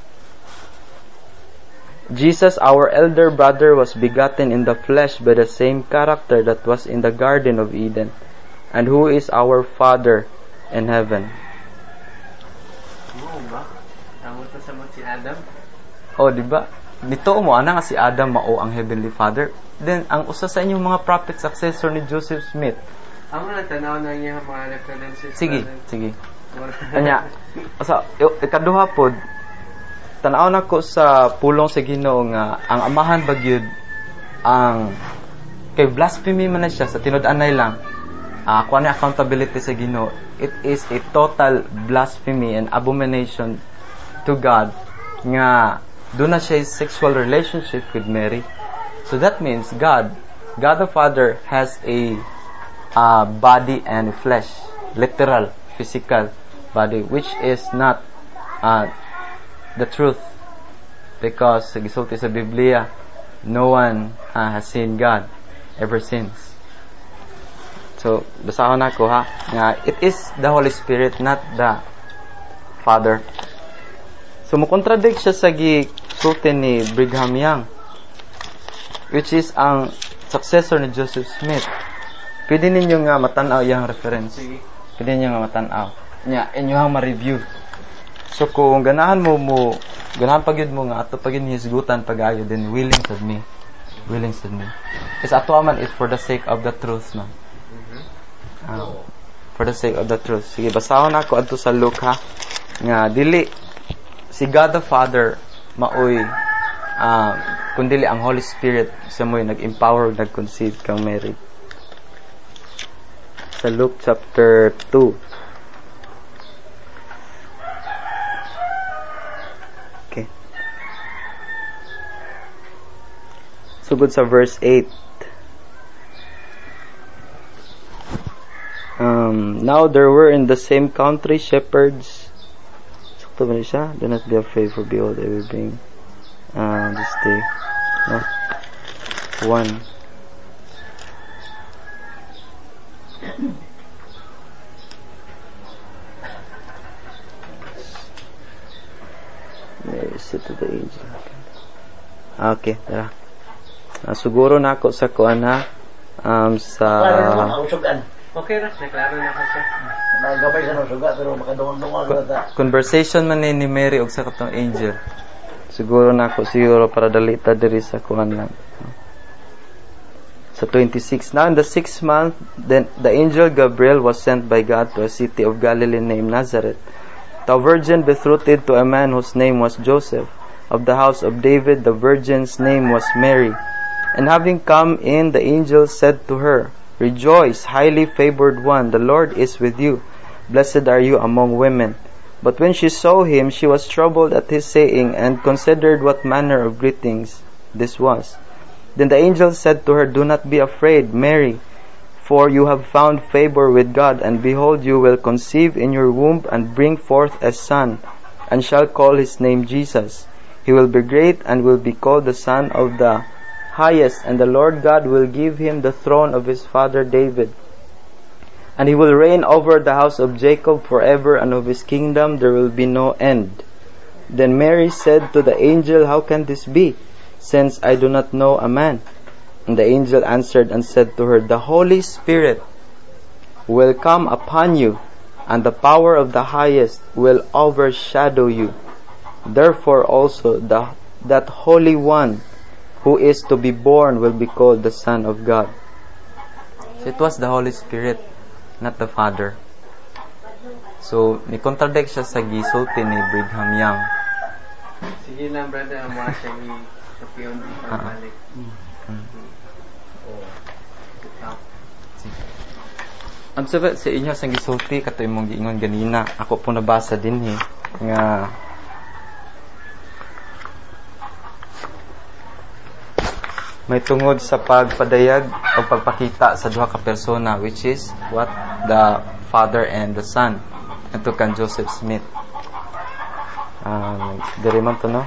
Jesus, our elder brother, was begotten in the flesh by the same character that was in the Garden of Eden, and who is our Father in heaven. Si Adam. Oh, di ba? Dito mo ana nga si Adam mao ang heavenly father. Then ang usa sa inyong mga prophet successor ni Joseph Smith. Amo na tanaw na niya mga references. Sige, sige. Kanya, asa ikaduha pod tanaw na ko sa pulong sa Ginoo nga ang amahan bagyud ang kay blasphemy man na siya sa tinud-anay lang. Ah, uh, kuha ni accountability sa Ginoo. It is a total blasphemy and abomination to God nga do na siya sexual relationship with Mary. So that means God, God the Father has a uh, body and flesh, literal, physical body, which is not uh, the truth, because gisulti sa Biblia, no one uh, has seen God ever since. So basahon ako ha, nga it is the Holy Spirit, not the Father. So, mo-contradict siya sa gisulti ni Brigham Young, which is ang successor ni Joseph Smith. Pwede ninyo nga matanaw yung reference. Pwede ninyo nga matanaw. Nya, inyo nga ma-review. So, kung ganahan mo mo, ganahan pagyud mo nga, ato pagyud hisgutan pag-ayo, then willing to me. Willing to me. Is ato man is for the sake of the truth, man. Uh, for the sake of the truth. Sige, basahon ako adto sa Luke, ha. Nga, dili, si God the Father maoy uh, kundili ang Holy Spirit sa mo'y nag-empower, nag-conceive kang Mary. Sa Luke chapter two. Okay. Sugod sa verse eight. Um, now there were in the same country shepherds. Do not be afraid, for behold, I will bring uh, this day. No? One. Mary said to the angel. Okay, tara. Uh, siguro na ako sa kuan ha. Um, sa... Okay na, naklaro na ko siya. Nagabay sa nusuga, pero makadungon-dungon. Conversation man ni, ni Mary og sa katong angel. siguro na ako siguro para dalita diri sa kuan lang. Sa twenty-six, now in the sixth month, then the angel Gabriel was sent by God to a city of Galilee named Nazareth, to a virgin betrothed to a man whose name was Joseph, of the house of David. The virgin's name was Mary. And having come in, the angel said to her, Rejoice, highly favored one, the Lord is with you. Blessed are you among women. But when she saw him, she was troubled at his saying, and considered what manner of greetings this was. Then the angel said to her, Do not be afraid, Mary, for you have found favor with God, and behold, you will conceive in your womb and bring forth a son, and shall call his name Jesus. He will be great and will be called the Son of the Highest, and the Lord God will give him the throne of his father David. And he will reign over the house of Jacob forever, and of his kingdom there will be no end. Then Mary said to the angel, How can this be, since I do not know a man? And the angel answered and said to her, The Holy Spirit will come upon you, and the power of the Highest will overshadow you. Therefore also the, that Holy One who is to be born will be called the Son of God. So it was the Holy Spirit, not the Father. So, ni-contradict siya sa gisulti ni Brigham Young. Sige lang, brother, ang mga siya i-tapiyon di pabalik. Ang sabi sa inyo sa gisulti, kato imong giingon ganina, ako po nabasa din eh, nga may tungod sa pagpadayag o pagpakita sa duha ka persona, which is what? The Father and the Son. Ito kan Joseph Smith. Um, Dari man to, no?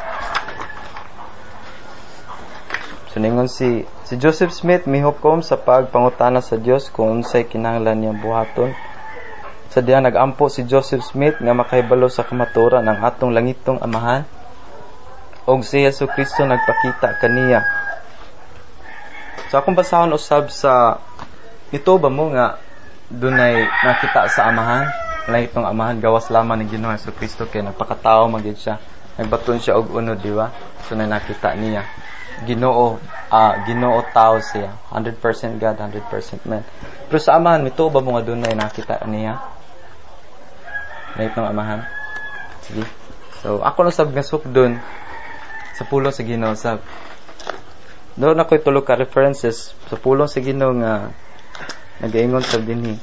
So, ningon si, si Joseph Smith mihukom sa pagpangutana sa Dios kung unsay kinahanglan niyang buhaton. Sa diha nag-ampo si Joseph Smith nga makahibalo sa kamaturan ng atong langitong Amahan, og si Jesucristo nagpakita kaniya. So akong basahon usab sa ito ba mo nga dunay nakita sa Amahan, langitong Amahan, gawas lamang ni Ginoo Jesucristo kay nagpakatao magyud siya, nagbaton siya og unod, di ba? So na nakita niya Ginoo, ah Ginoo tao siya, one hundred percent God, one hundred percent man. Pero sa Amahan ito ba mo nga dunay nakita niya langitong Amahan? Sige. So ako lang sab nga sukdon sa pulong sa Ginoo sab. Doon ako'y tulog ka references sa pulong sa Ginoo nga nag-ingon sa dinhi.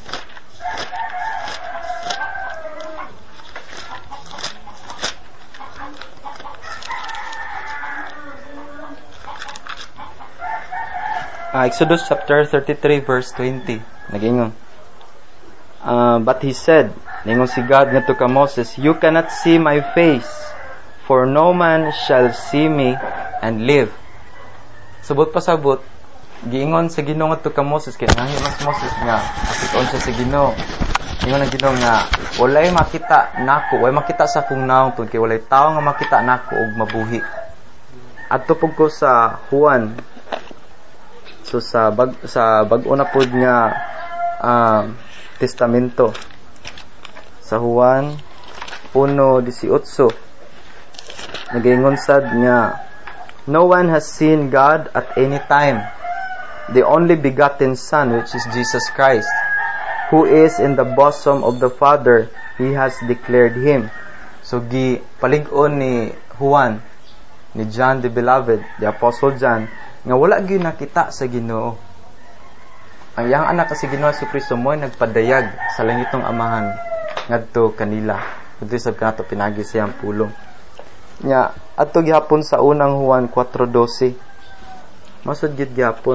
Uh, Exodus chapter thirty-three verse twenty. Nag-ingon. Uh, but he said, ningon si God ngadto ka Moses, You cannot see my face, for no man shall see me and live. Sabot pa sabot, giingon sa Ginoo ngadto ka Moses, kay nahi mas Moses nga asikon siya sa Ginoo. Ingon ang Ginoo nga walay makita nako, walay makita sa akong naong tungkol kay walay tawo nga makita nako og mabuhi. Adto pug ko sa Juan. So sa bag sa bag-o na pod nga uh, testamento. Sa Juan one eighteen. Nagaingon sad nga no one has seen God at any time. The only begotten Son, which is Jesus Christ, who is in the bosom of the Father, He has declared Him. So, gi palig-on ni Juan, ni John the Beloved, the Apostle John, nga wala gyud nakita sa Ginoo. Ang iyang anak kasi Ginoo si Kristo mo nagpadayag sa langitong Amahan ngadto kanila. Kundi sab kanato pinagi siyang pulong. Nya adto gihapon sa unang Juan four twelve. Masud gid gihapon.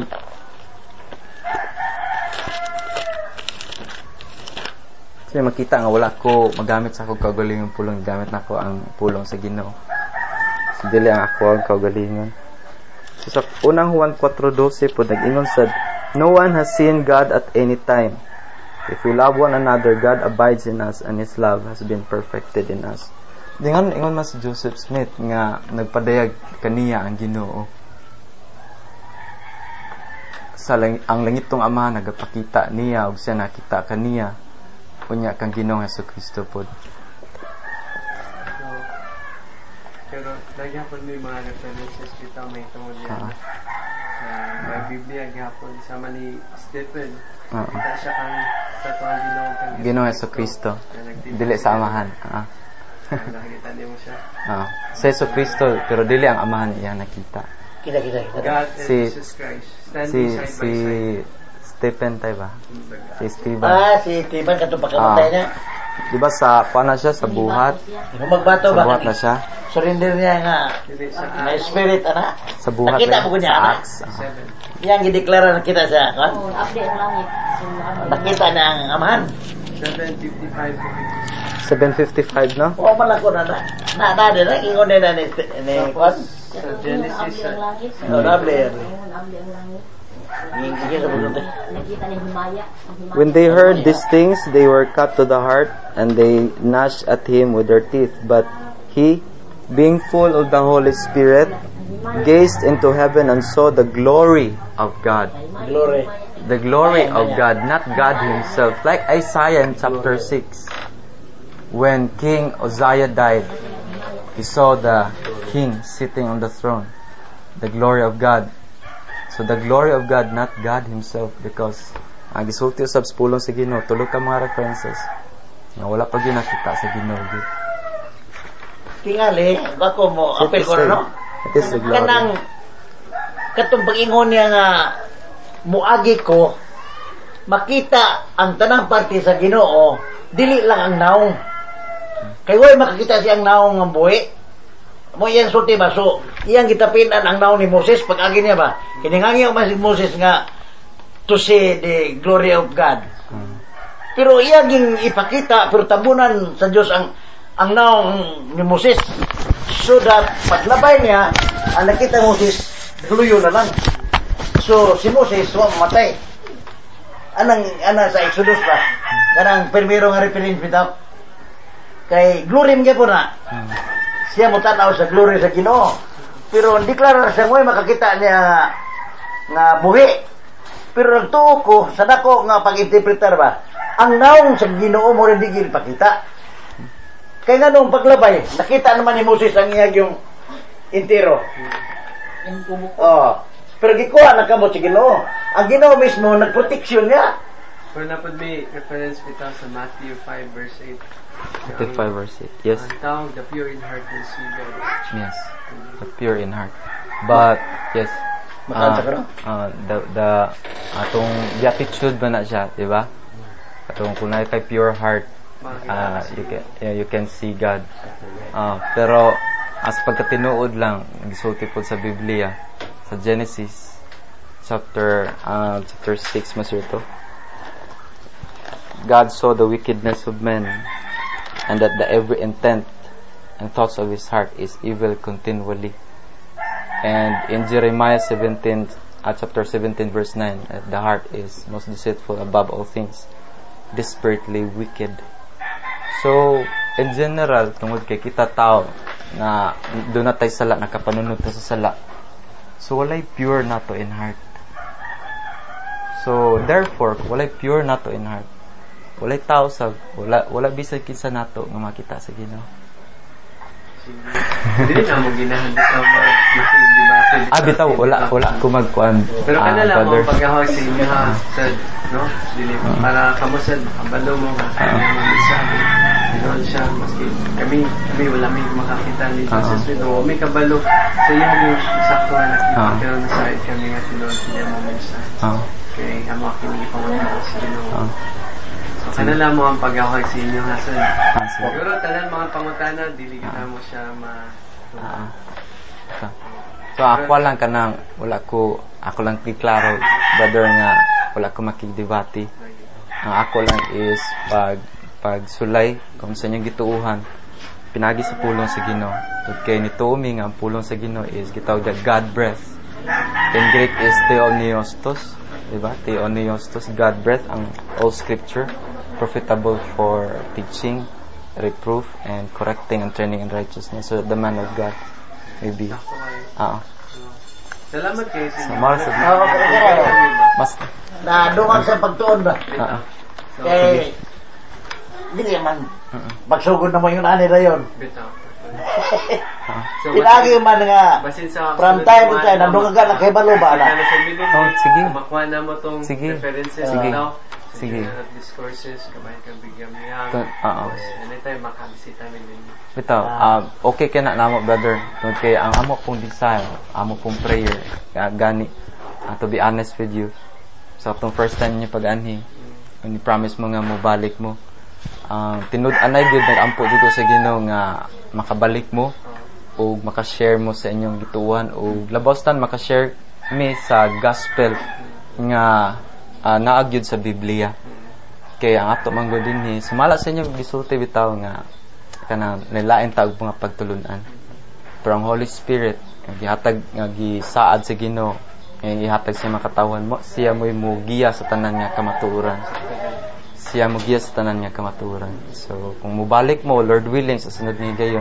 Kasi makita nga wala ko magamit sa akong kaugalingong pulong, gamit nako ang pulong sa Ginoo. So dili ang ako ang kaugalingon. So sa unang Juan four twelve po nag-ingon sad, no one has seen God at any time. If we love one another, God abides in us, and His love has been perfected in us. Dingan ingon mas Joseph Smith nga nagpadayag kaniya ang Ginoo. Sa lang, ang langitong Ama nagapakita niya ug siya nakita kaniya unya kang Ginoong Hesukristo pod. So, pero lagi hapon may mga references kita may tungod yan. Uh, may Biblia gihapon sama ni Stephen. Uh-huh. Kita siya kang sa tuwang Ginoo kang Ginoo Hesus Kristo. Dili sa amahan. Ah. Nakita niyo mo siya. Ah. Sa Hesus Kristo pero dili ang amahan niya nakita. Kita kita kita. God and si, Jesus Christ. Si side si by side. Stephen tayo ba? Si Stephen. Ah, si Stephen katong pagkamatay niya. Di ba sa paano siya sa buhat? Magbato ba? Sa buhat na siya. Surrender niya nga. May spirit ana. Sa buhat. Nakita mo niya ana. Yang gideklara nakita siya, kan? Oh, update lang eh. Nakita niya ang amahan. seven fifty-five seven fifty-five no? Oh, malako na na. Na na din ang ingon na ni ni Kwan. Sa Genesis. No, nable. When they heard these things, they were cut to the heart, and they gnashed at him with their teeth. But he, being full of the Holy Spirit, gazed into heaven and saw the glory of God. Glory. The glory of God, not God himself. Like Isaiah in chapter six. When King Uzziah died, he saw the king sitting on the throne. The glory of God. So the glory of God, not God himself, because ang gisulti usab sa pulong sa Ginoo, tulo ka mga references na wala pa gyud nakita sa Ginoo. Tingali, ako mo apel ko no. It is the glory. Kanang katong pag-ingon niya nga muagi ko makita ang tanang parte sa Ginoo, dili lang ang naong. Kay way makakita siyang naong ng buhi. Mo yan sulti ba? So, iyang gitapinan ang naon ni Moses pag-agi niya ba? Hiningangi ang si Moses nga to see the glory of God. Hmm. Pero iyang ipakita, pero tabunan sa Diyos ang ang naong ni Moses. So that, paglabay niya, ang nakita Moses, huluyo na lang. So, si Moses, wa mamatay. Anang, anang sa Exodus ba? Kanang primero nga reference bitaw. Kay glory mga po na. Hmm. Siya mo tanaw sa glory sa Ginoo. Pero hindi klaro siya mo makakita niya nga buhi. Pero nagtuo ko sa dako nga pag-interpretar ba, ang naong sa Ginoo mo rin di ginpakita. Kaya nga nung paglabay, nakita naman ni Moses ang iyag yung intero. Oh. Pero gikuha na kamo sa Ginoo. Ang Ginoo mismo nagproteksyon niya. Pero napad may reference bitaw sa Matthew five verse eight. Matthew five verse eight. Yes. Ang tawag, the pure in heart will see God. Yes. The pure in heart. But yes. Uh, uh, the the atong beatitude ba na siya, di ba? Atong kung na kay pure heart, uh, you can yeah, you can see God. Uh, pero as pagkatinuod lang, gisulti po sa Biblia sa Genesis chapter uh, chapter six masir to. God saw the wickedness of men, and that the every intent and thoughts of his heart is evil continually. And in Jeremiah seventeen, uh, chapter seventeen, verse nine, uh, the heart is most deceitful above all things, desperately wicked. So, in general, tungod kay kita tao na doon na tayo sala, nakapanunod ta sa sala. So, walay pure nato in heart. So, therefore, walay pure nato in heart. Walay tao sa wala wala bisag kinsa nato nga makita sa Ginoo. Dili na mo ginahan bitaw mga debate. Ah, bitaw wala wala ko magkuan. Pero kanala mo pagahawag sa inyo ha, sad, no? Dili para kamo sad abalo mo nga mo misabi. Doon siya maski kami kami wala may makakita ni Jesus pero may kabalo sa iyo yung sakto na pero na side kami nga tinuod niya mo misabi. Ah. Okay, amo kini pangunawa sa Ginoo. Kanala mo ang pag-awag sa inyo ha, sir. Siguro tanan mga pangutana, dili ka mo siya ma... Uh, so, so ako lang kanang, wala ko, ako lang kiklaro, brother nga, wala ko makigdebate. Ang ako lang is, pag, pag sulay, kung sa inyong gituuhan, pinagi sa pulong sa Ginoo. Okay, nituumi nga, ang pulong sa Ginoo is, gitawag the God breath. In Greek is Theopneustos, diba? Theopneustos, God breath, ang all scripture. Profitable for teaching, reproof, and correcting and training in righteousness. So the man of God may be. Ah. Salamat kayo sa Mars. Mas na dungan sa pagtuon ba? Ah. Kay dili man. Magsugod na mo yung ani dayon. Bitaw. So, Pinagi man nga, basin sa from time to time, nandungan na kay Balo ba na? Oh, sige. Makuha na mo tong Sige. references Sige. ito. Sige. Discourses, kabayan kang bigyan niya. To- oo. Anytime makabisita min ninyo. Bitaw, um, okay kay na namo brother. Tungod kay ang amo pong desire, amo pong prayer, kaya gani, uh, to be honest with you. So, itong first time niyo pag-anhi, mm. ni promise mo nga mo balik mo. Uh, tinud anay gyud nag-ampo dito sa Ginoo nga makabalik mo o maka-share mo sa inyong gituan o labostan maka-share mi sa gospel nga uh, naagyud sa Biblia. Kaya ang ato man gud dinhi sumala sa inyo gisulti bitaw nga kanang nilain ta og mga pagtulunan. Pero ang Holy Spirit nga gihatag nga gisaad sa Ginoo nga gihatag sa makatawhan mo siya mo'y mugiya sa tanan nga kamatuoran. Siya mo giya sa tanan nga kamatuoran. So kung mubalik mo Lord willing sa sunod ni gayon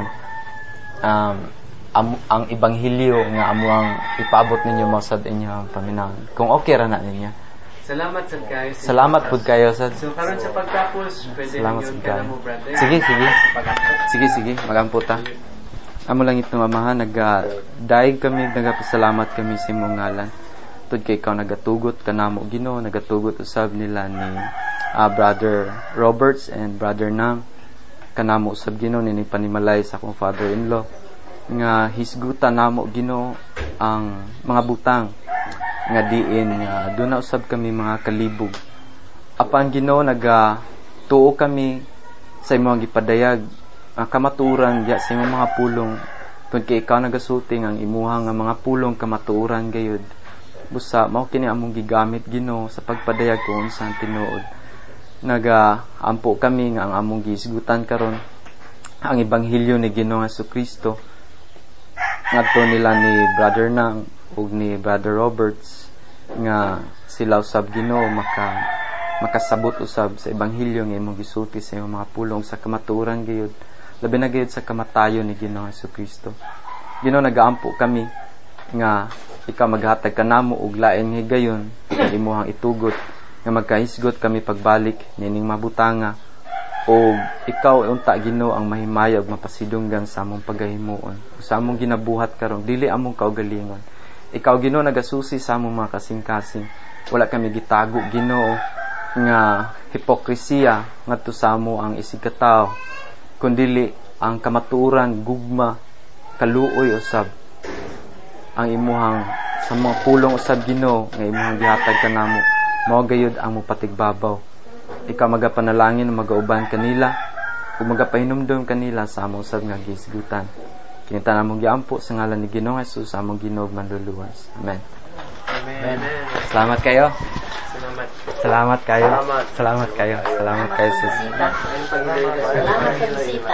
um am, ang ebanghelyo nga amo ang ipaabot ninyo mausad inyong paminawan. Kung okay ra na ninyo. Salamat sad kayo. Salamat pud kayo sad. So karon sa pagtapos, pwede ninyo ka mo brother. Sige, sige. Sige, sige, magampo ta. Amo lang ito mamahan, nag-daig kami, nagapasalamat kami sa imong ngalan. Tud kay ikaw nagatugot kanamo Ginoo, nagatugot usab nila ni uh, Brother Roberts and Brother Nang kanamo usab Ginoo ni panimalay sa akong father-in-law nga hisgutan namo Ginoo ang mga butang nga diin nga uh, doon na usab kami mga kalibog. Apan Ginoo naga tuo kami sa imong gipadayag ang kamatuoran diya sa imong mga pulong kun kay ikaw nagasulti ang imuha nga mga pulong kamatuoran gayud. Busa mao kini among gigamit Ginoo sa pagpadayag kung unsang tinuod. Naga ampo kami nga ang among gihisgutan karon ang ebanghelyo ni Ginoong Jesucristo ngadto nila ni Brother Nang ug ni Brother Roberts nga sila usab Ginoo maka makasabot usab sa ebanghelyo nga imong gisulti sa imong mga pulong sa kamatuoran gayud labi na gayud sa kamatayon ni Ginoong Jesucristo. Ginoo nagaampo kami nga ikaw maghatag kanamo og lain higayon nga imong itugot nga magkahisgot kami pagbalik nining mabutanga o ikaw unta Ginoo ang mahimaya ug mapasidunggan sa among pagahimuon sa among ginabuhat karon dili among kaugalingon. Ikaw Ginoo nagasusi sa among mga kasing-kasing. Wala kami gitago Ginoo nga hipokrisiya ngadto sa amo ang isig katawo kundi ang kamatuoran gugma kaluoy usab ang imuhang sa mga pulong usab Ginoo nga imuhang gihatag kanamo mao gayud ang mupatigbabaw. Ikaw magapanalangin magauban kanila ug magapahinumdom kanila sa among usab nga gihisgutan. Kini tanan mong giampo sa ngalan ni Ginoong Hesus sa among Ginoo manluluwas. Amen. Amen. Salamat kayo. Salamat. Salamat kayo. Salamat. Salamat kayo. Salamat kayo sis. Salamat sa bisita.